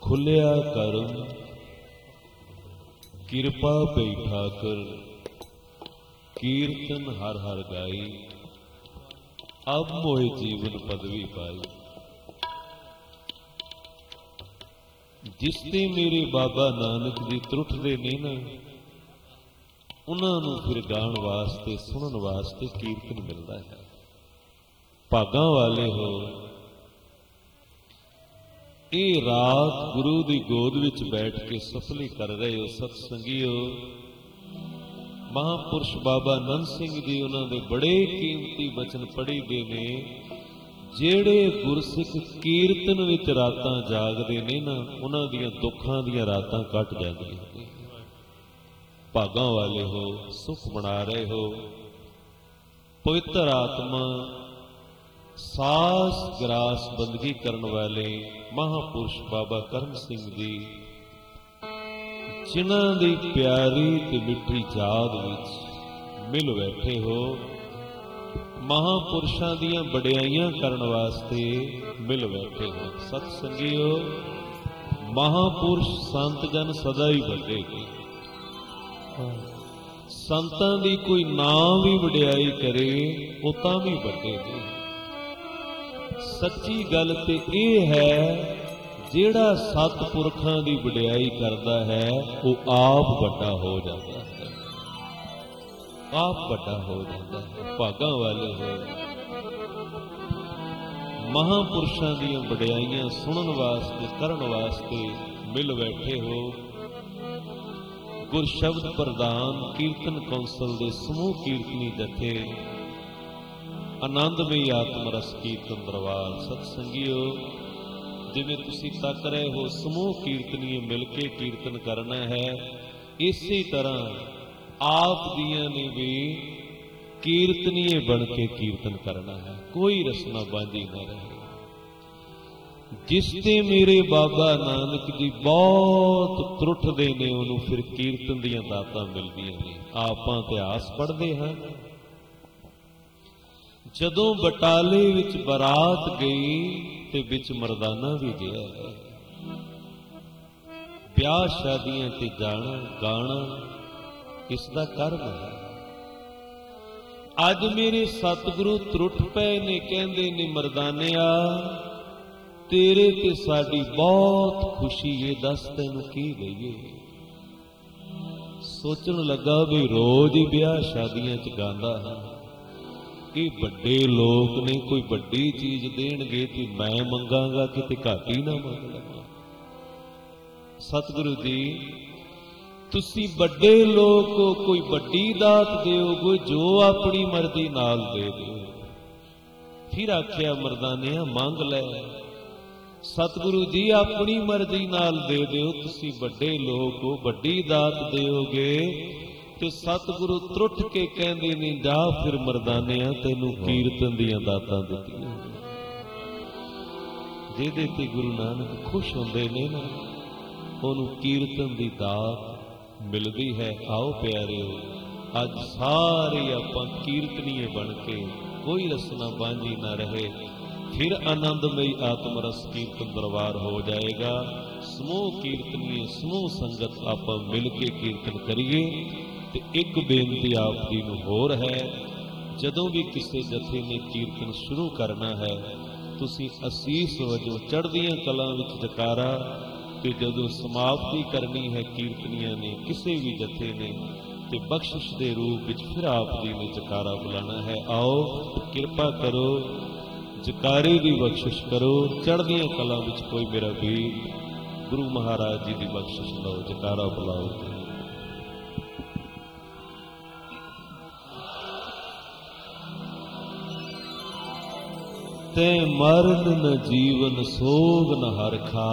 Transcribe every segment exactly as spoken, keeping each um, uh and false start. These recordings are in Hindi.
खुलिया करम किरपा पई ठाकर, कीर्तन हर हर गाई, अब मोहे जीवन पदवी पाई। जिस ते मेरे बाबा नानक जी त्रुटदे ने ना, उन्हां नूं फिर गाण वास्ते सुनन वास्ते कीर्तन मिलदा है। भागां वाले हो, ये रात गुरु की गोद विच बैठ के सफली कर रहे हो सतसंगियो। महापुरुष बाबा नंद सिंह जी उन्होंने बड़े कीमती बचन पढ़ी दे ने, जेड़े गुरसिख कीर्तन विच रातां जागदे ने ना, उन्हां दियां दुखां दियां रातां कट जांदियां ने। भागां वाले हो, सुख मना रहे हो। पवित्र आत्मा सास ग्रास बंदगी करने वाले महापुरुष बाबा करम सिंह जी, जिन्हां दी प्यारी ते मिठी याद विच मिल बैठे हो, महापुरुषां दियां बड़ियाइयां करन वास्ते मिल बैठे हो। सतसंगियो, महापुरुष संत जन सदा ही वड्डे ने। संतां दी कोई नाम भी वड्याई करे वो तां भी वड्डे ने। सच्ची गल ते यह है, जेड़ा सतपुरखां दी वड्याई करदा है वो आप वड्डा हो जाता है, आप वड्डा हो जाता है। भागां वाले हो, महापुरुषां दीयां वड्याइयां सुनन वास्ते करन वास्ते मिल बैठे हो। गुरशब्द प्रधान कीर्तन कौंसल दे समूह कीर्तनी जथे आनंदमई आत्म रस कीर्तन दरबार। सतसंगियो, जिवें तुसीं तक रहे हो समूह कीर्तनीए मिल के कीर्तन करना है, इसी तरह आप दियां ने भी कीर्तनीए बन के कीर्तन करना है। कोई रसना बांझी न रहे। जिसते मेरे बाबा नानक जी बहुत त्रुटदे ने, उन्होंने फिर कीर्तन दियां दातां मिलदियां ने। आपां इतिहास पढ़दे हां, जदों बटाले विच बरात गई ते विच मरदाना भी गया है। ब्याह शादियां ते जाना गाना इसदा कर्म है। अज मेरे सतगुरु त्रुट पे ने, कहंदे ने मरदानिया तेरे ते साडी बहुत खुशी है, दस तैनूं की दईए। सोचण लगा भी रोज ही ब्याह शादियां च गांदा है, कि बड़े लोग ने कोई बड़ी चीज देणगे ते मैं मंगांगा किते घट ही ना मंग लवां। सतगुरु जी, तुसी बड़े लोग को कोई बड़ी दात दिओगे जो अपनी मर्जी नाल दे दिओ। फिर आख्या मरदानिया मंग लै। सतगुरु जी अपनी मर्जी नाल दे दिओ, तुसी बड़े लोग को बड़ी दात दिओगे। ते सतगुरु त्रुट के कहंदे ने, जा फिर मरदानिया तैनूं कीर्तन दियां दातां दित्तियां। जिहदे ते गुरु नानक खुश होंदे ने ना, ओनूं कीर्तन दी दात मिलदी है। आओ प्यारिओ, अज सारे आपां कीर्तनीए बन के, कोई रसना बांझी ना रहे। फिर आनंदमई आत्म रस कीर्तन दरबार हो जाएगा। समूह कीर्तनीए समूह संगत आपां मिल के कीर्तन करिए। ते एक बेनती आप जी नूं होर है, जदों भी किसी जथे ने कीर्तन शुरू करना है, तुसीं असीस वजों चढ़दियां कलां विच जकारा, ते जदों समाप्ति करनी है कीर्तनियां ने किसी भी जथे ने, ते बख्शिश दे रूप विच फिर आप जी ने जकारा बुलाना है। आओ किरपा करो, जकारे दी बख्शिश करो। चढ़दियां कलां विच कोई मेरा वीर गुरु महाराज जी दी बख्शिश लो, जकारा बुलाओ। ते मरण न जीवन सोग न हरखा,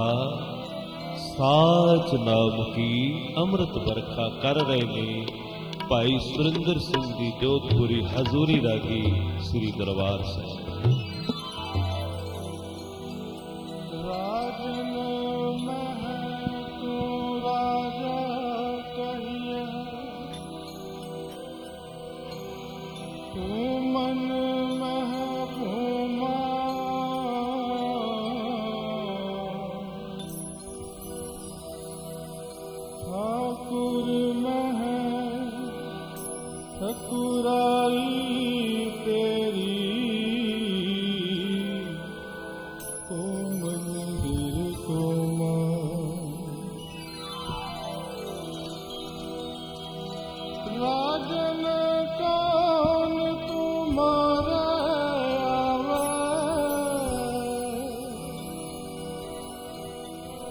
साच नाम की अमृत बरखा। कर रहे ने भाई सुरिंदर सिंह जी जोधपुरी हजूरी रागी श्री दरबार साहिब।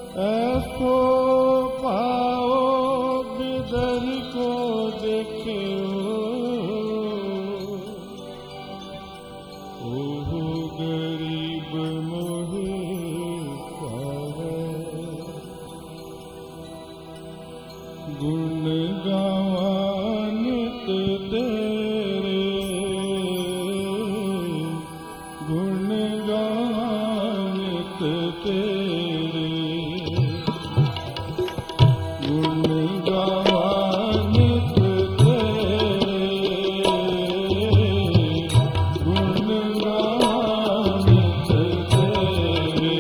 ऐसो पाओ बिदर को देखे ओह गरीब मोहे पावे गुण गावानित तेरे गुण गावानित तेरे गुण गावानित तेरे गुण गावानित तेरे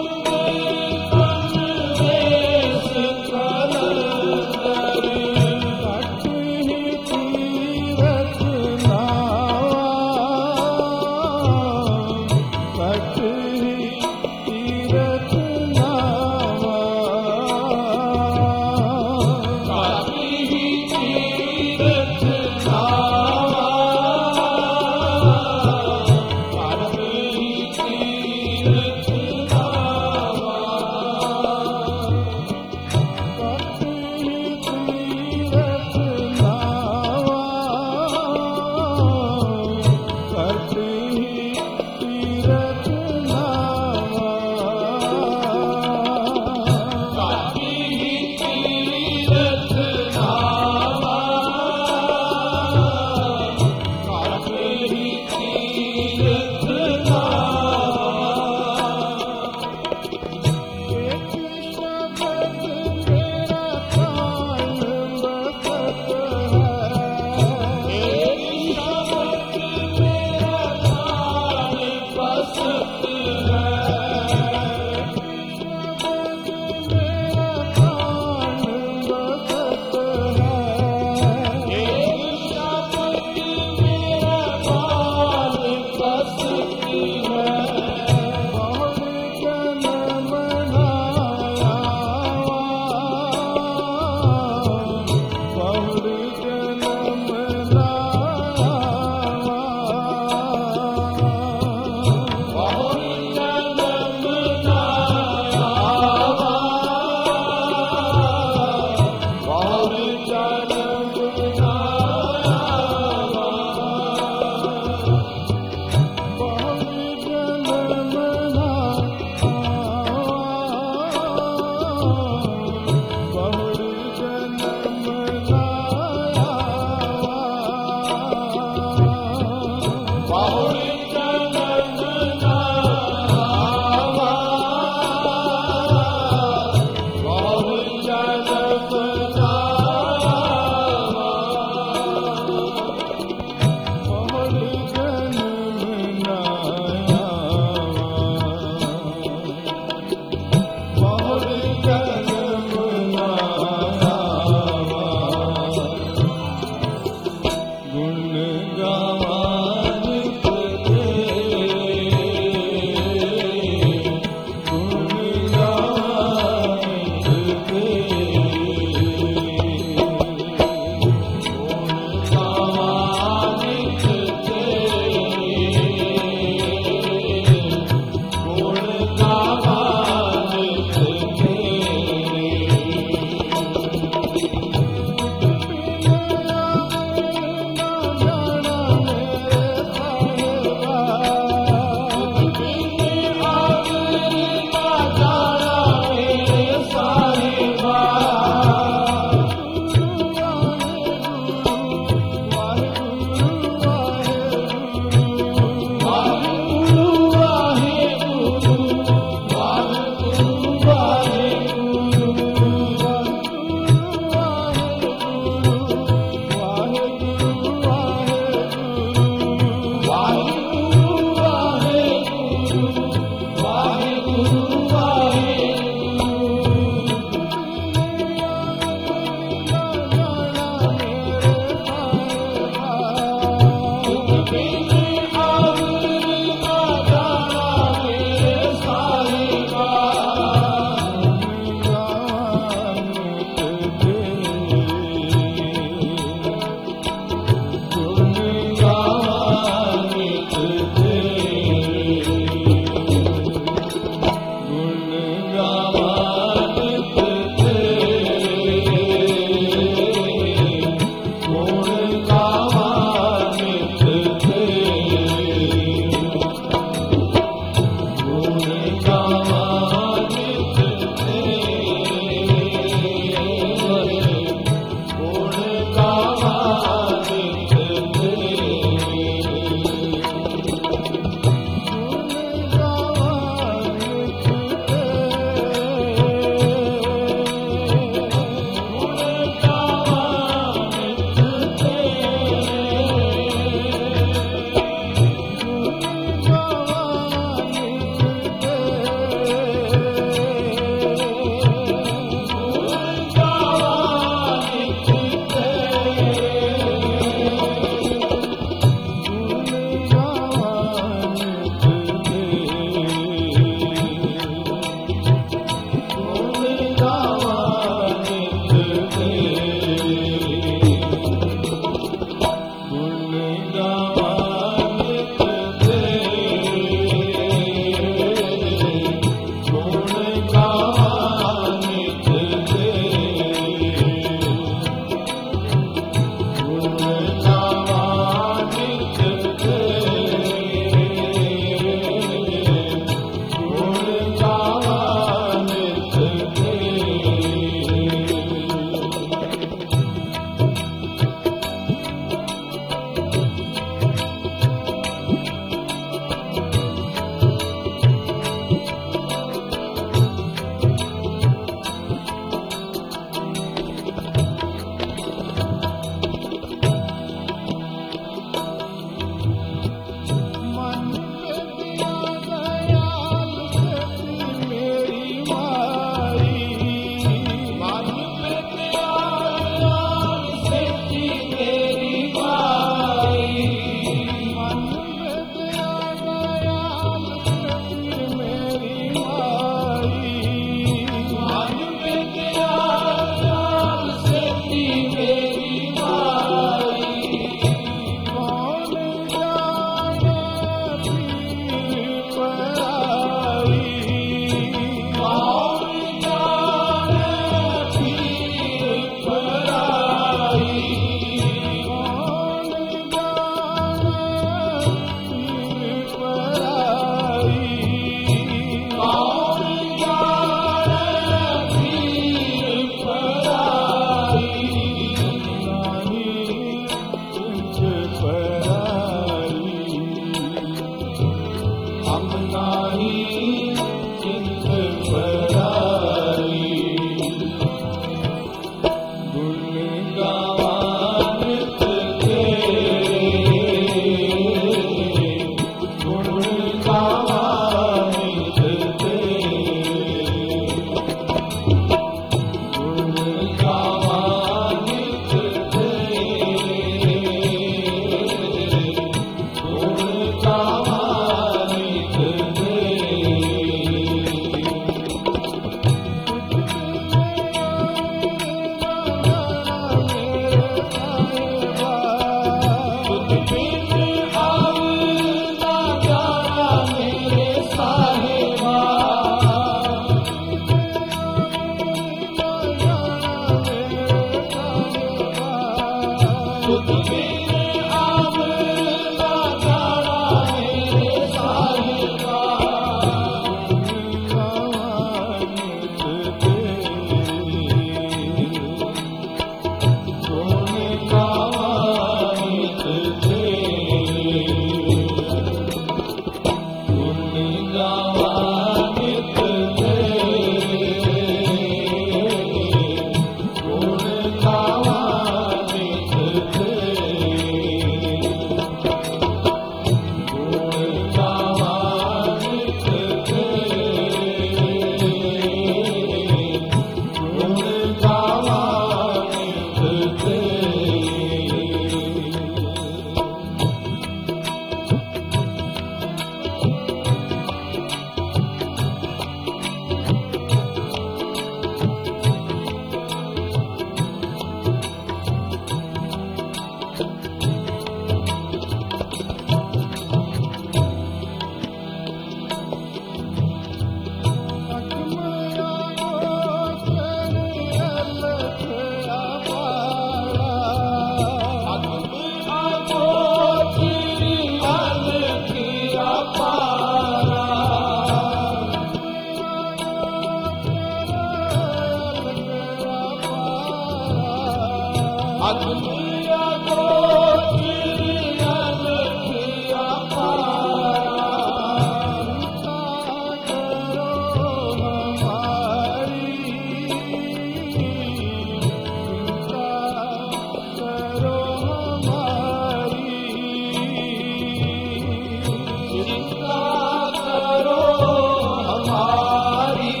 चिंता करो हमारी,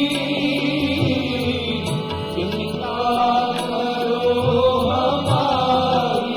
चिंता करो हमारी।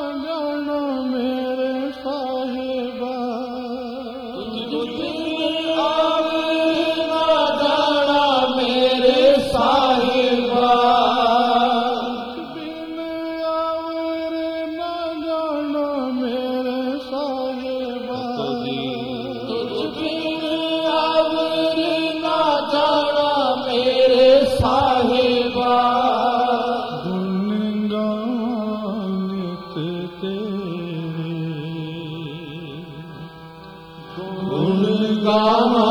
गावा